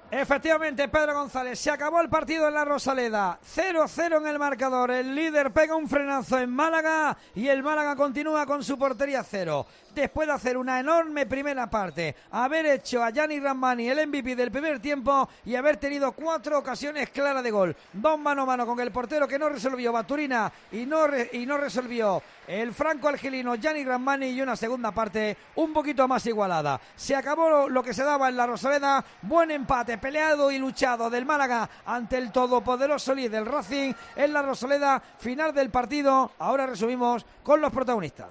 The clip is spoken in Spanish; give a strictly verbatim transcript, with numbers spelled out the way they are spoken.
Efectivamente, Pedro González, se acabó el partido en la Rosaleda, cero cero en el marcador, el líder pega un frenazo en Málaga y el Málaga continúa con su portería cero. Después de hacer una enorme primera parte, haber hecho a Gianni Rammani el M V P del primer tiempo y haber tenido cuatro ocasiones claras de gol, dos mano a mano con el portero que no resolvió Baturina y no, re, y no resolvió el franco-argelino Gianni Rammani, y una segunda parte un poquito más igualada. Se acabó lo, lo que se daba en la Rosaleda, buen empate, peleado y luchado del Málaga ante el todopoderoso líder del Racing en la Rosaleda, final del partido. Ahora resumimos con los protagonistas.